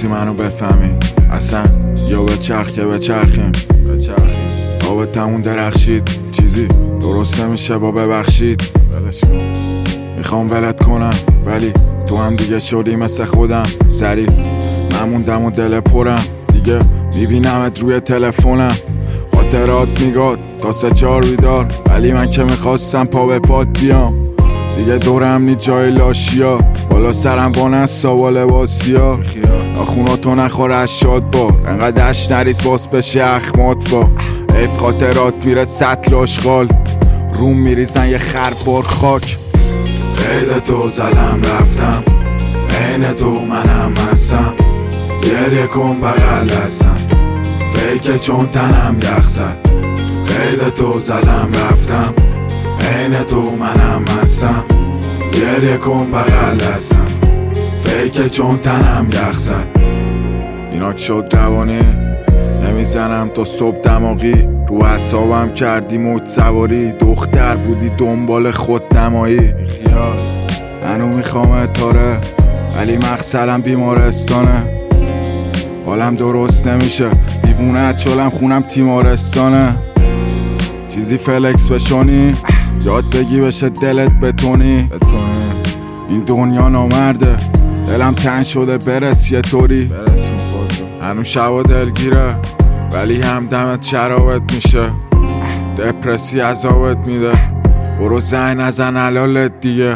نمیخواستی منو بفهمی اصلا، یا بچرخیم آبتمون درخشید، چیزی درست نمیشه با ببخشید. میخوام ولت کنم ولی تو هم دیگه شدی مثل خودم، سریع من موندم و دل پرم، دیگه میبینمت روی تلفنم، خاطرات میگاد تا 3-4 بیدار، ولی من که میخواستم پا به پات بیام، دیگه دورم نی جای لاشیا، بالا سرم با نسا با لباسیا، ناخوناتو نخور از شاد بار، انقدر دشت نریز باز بشه اخمات با ایف، خاطرات میره سطل آشغال، روم میریزن یه خربار خاک. قید تو زدم رفتم، عین تو منم هستم، گریه کن بغل هستم، فیکه چون تنم یخ زد. قید تو زدم رفتم، عین تو منم هستم، گریه کن بغل هستم، فیکه چون تنم یخ زد. ایناک شد روانی، نمیزنم تا صبح دماغی، رو اعصابم کردی موج سواری، دختر بودی دنبال خود نمایی. منو میخوام تاره ولی مقصدم بیمارستانه، حالم درست نمیشه دیوونت شلم خونم تیمارستانه، چیزی فلکس بشونی یاد بگی بشه دلت بتونی. این دنیا نامرده دلم تنگ شده برس یه طوری، هنو شبا دلگیره ولی همدمت شرابت میشه، دپرسی عذابت میده، برو زنگ نزن حلالت دیگه.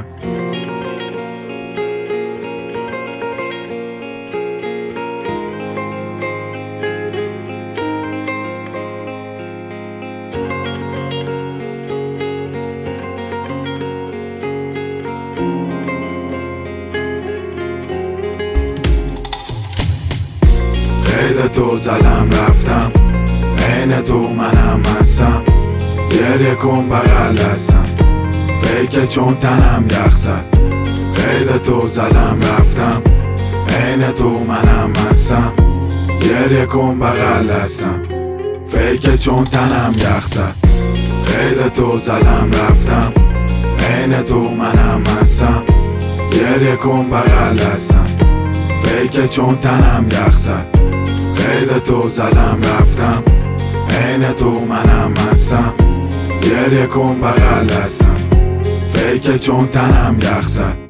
قید تو زدم رفتم، عین تو منم هستم، گریه کن بغل هستم، فیکه چون تنم یخ زد. قید تو زدم رفتم، عین تو منم هستم، گریه کن بغل هستم، فیکه چون تنم یخ زد. قید تو زدم رفتم، عین تو منم هستم، گریه کن بغل هستم، فیکه چون تنم یخ زد. قید تو زدم رفتم، عین تو منم هستم، گریه کن بغل هستم، فیکه چون تنم یخ زد.